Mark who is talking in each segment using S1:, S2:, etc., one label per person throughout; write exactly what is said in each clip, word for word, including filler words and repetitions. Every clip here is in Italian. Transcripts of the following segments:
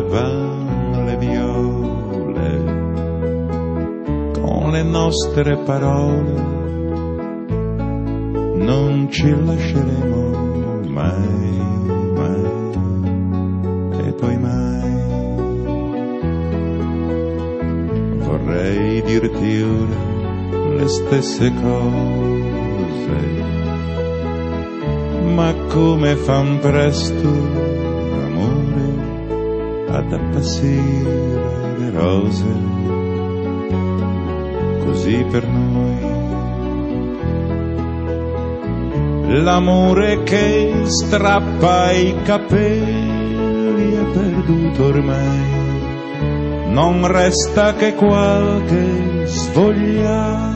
S1: van le viole, con le nostre parole non ci lasceremo mai, mai, e poi mai. Vorrei dirti ora le stesse cose, ma come fan presto, amore, ad appassire le rose, così per noi l'amore che strappa i capelli è perduto ormai, non resta che qualche svogliata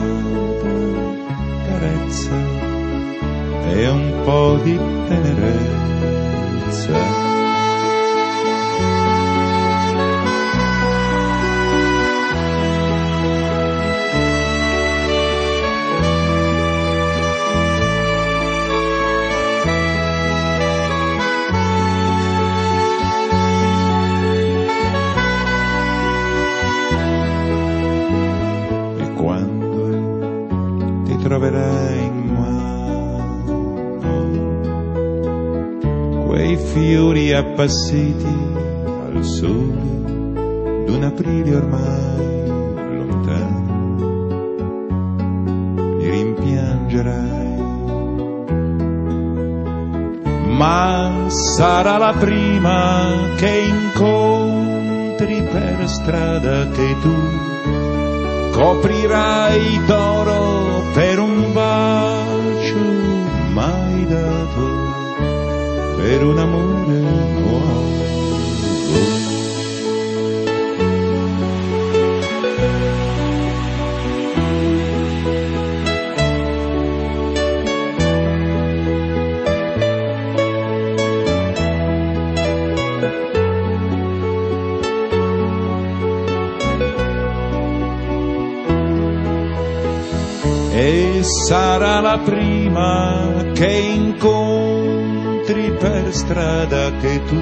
S1: carezza e un po' di tenerezza. Troverai in mano quei fiori appassiti al sole d'un aprile ormai lontano, li rimpiangerai, ma sarà la prima che incontri per strada che tu coprirai d'oro per un bacio mai dato, per un amore nuovo. E sarà la prima che incontri per strada che tu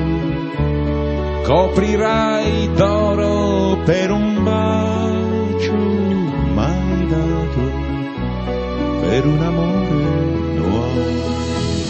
S1: coprirai d'oro per un bacio mai dato, per un amore nuovo.